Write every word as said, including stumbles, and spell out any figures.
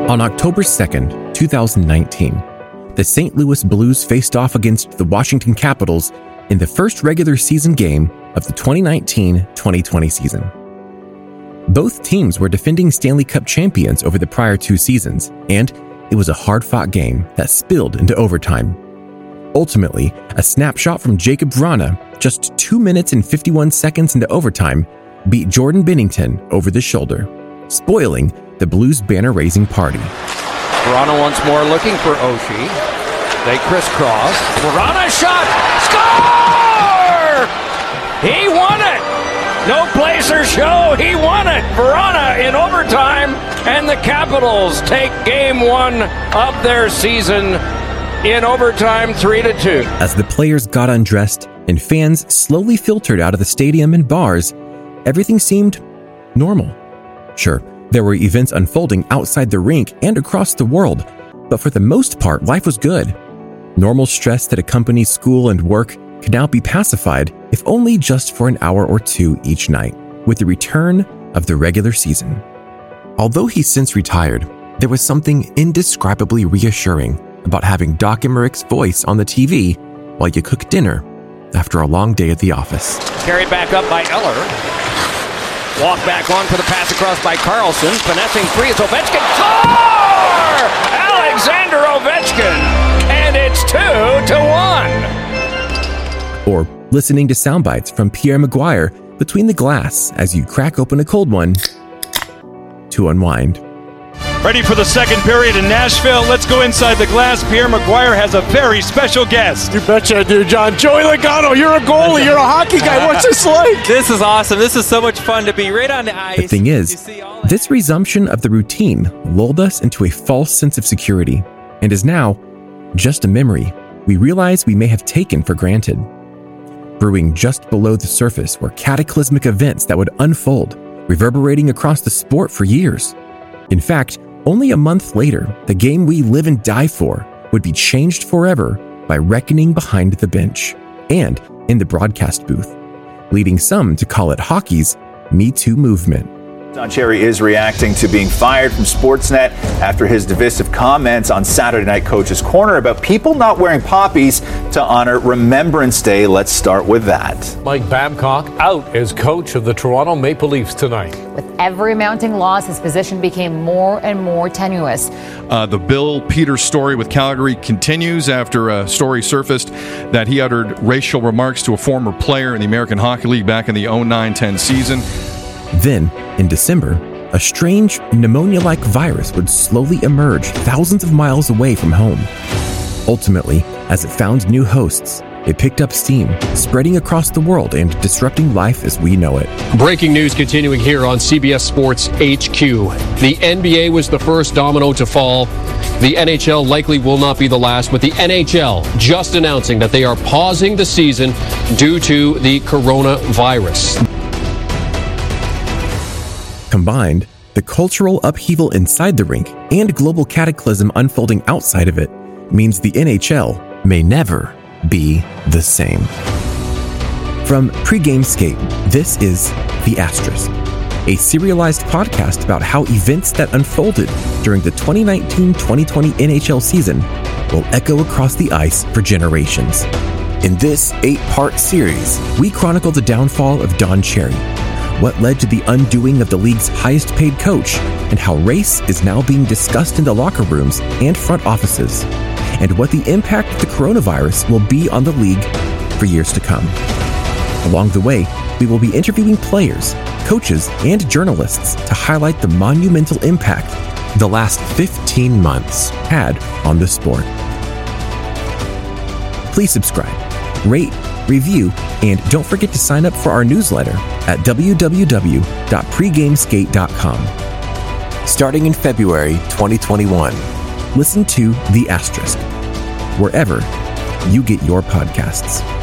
On October second, twenty nineteen, the Saint Louis Blues faced off against the Washington Capitals in the first regular season game of the twenty nineteen twenty twenty season. Both teams were defending Stanley Cup champions over the prior two seasons, and it was a hard-fought game that spilled into overtime. Ultimately, a snapshot from Jakub Vrana, just two minutes and fifty-one seconds into overtime, beat Jordan Binnington over the shoulder, spoiling the Blues banner-raising party. Vrana once more looking for Oshie. They crisscross. Vrana shot! Score! He won it! No place or show, he won it! Vrana in overtime, and the Capitals take game one of their season in overtime, three to two. As the players got undressed and fans slowly filtered out of the stadium and bars, everything seemed normal. Sure, there were events unfolding outside the rink and across the world, but for the most part, life was good. Normal stress that accompanies school and work could now be pacified, if only just for an hour or two each night, with the return of the regular season. Although he's since retired, there was something indescribably reassuring about having Doc Emmerich's voice on the T V while you cook dinner after a long day at the office. Carried back up by Eller. Walk back on for the pass across by Carlson. Finessing free is Ovechkin. Score! Alexander Ovechkin! And it's two to one. Or listening to sound bites from Pierre Maguire between the glass as you crack open a cold one to unwind. Ready for the second period in Nashville. Let's go inside the glass. Pierre Maguire has a very special guest. You betcha I do, John. Joey Logano, you're a goalie. You're a hockey guy. What's this like? This is awesome. This is so much fun to be right on the ice. The thing is, this resumption of the routine lulled us into a false sense of security and is now just a memory we realize we may have taken for granted. Brewing just below the surface were cataclysmic events that would unfold, reverberating across the sport for years. In fact, only a month later, the game we live and die for would be changed forever by reckoning behind the bench and in the broadcast booth, leading some to call it hockey's Me Too movement. Don Cherry is reacting to being fired from Sportsnet after his divisive comments on Saturday Night Coach's Corner about people not wearing poppies to honor Remembrance Day. Let's start with that. Mike Babcock out as coach of the Toronto Maple Leafs tonight. With every mounting loss, his position became more and more tenuous. Uh, the Bill Peters story with Calgary continues after a story surfaced that he uttered racial remarks to a former player in the American Hockey League back in the oh nine ten season. Then, in December, a strange pneumonia-like virus would slowly emerge thousands of miles away from home. Ultimately, as it found new hosts, it picked up steam, spreading across the world and disrupting life as we know it. Breaking news continuing here on C B S Sports H Q. The N B A was the first domino to fall. The N H L likely will not be the last, with the N H L just announcing that they are pausing the season due to the coronavirus. Combined, the cultural upheaval inside the rink and global cataclysm unfolding outside of it means the N H L may never be the same. From Pre-Game Skate, this is The Asterisk, a serialized podcast about how events that unfolded during the twenty nineteen twenty twenty N H L season will echo across the ice for generations. In this eight-part series, we chronicle the downfall of Don Cherry, what led to the undoing of the league's highest-paid coach, and how race is now being discussed in the locker rooms and front offices, and what the impact of the coronavirus will be on the league for years to come. Along the way, we will be interviewing players, coaches, and journalists to highlight the monumental impact the last fifteen months had on the sport. Please subscribe, rate, review, and don't forget to sign up for our newsletter at w w w dot pregameskate dot com. Starting in February twenty twenty-one, listen to The Asterisk wherever you get your podcasts.